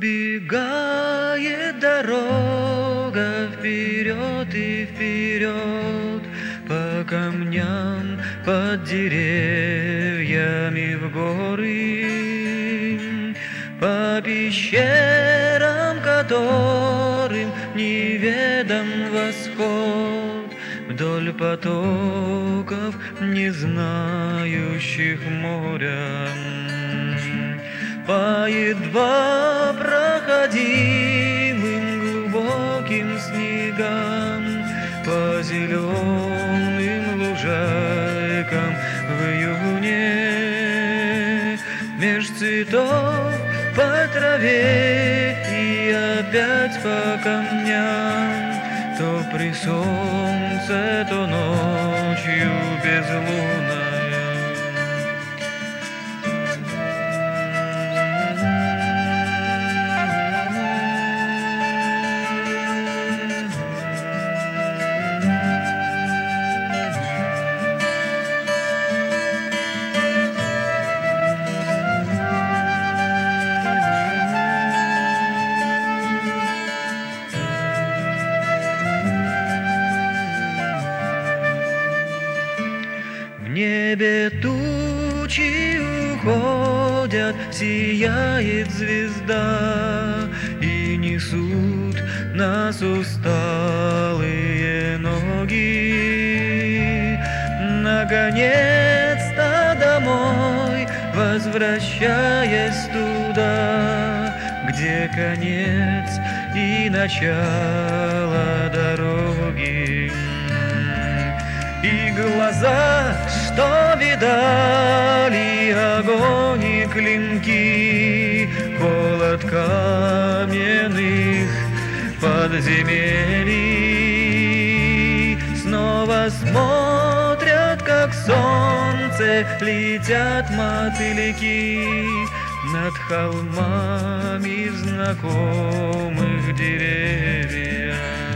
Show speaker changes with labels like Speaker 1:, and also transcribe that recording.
Speaker 1: Убегает дорога вперед и вперед, по камням, под деревьями в горы, по пещерам, которым неведом восход, вдоль потоков, не знающих моря, по едва проходимым глубоким снегам, по зеленым лужайкам в июне, меж цветов по траве и опять по камням, то при солнце, то ночью безлунная. В небе тучи уходят, сияет звезда, и несут нас усталые ноги. Наконец-то домой, возвращаясь туда, где конец и начало дороги. И глаза, что видали огонь и клинки, холод каменных подземелий, снова смотрят, как солнце летят мотыльки над холмами знакомых деревьев.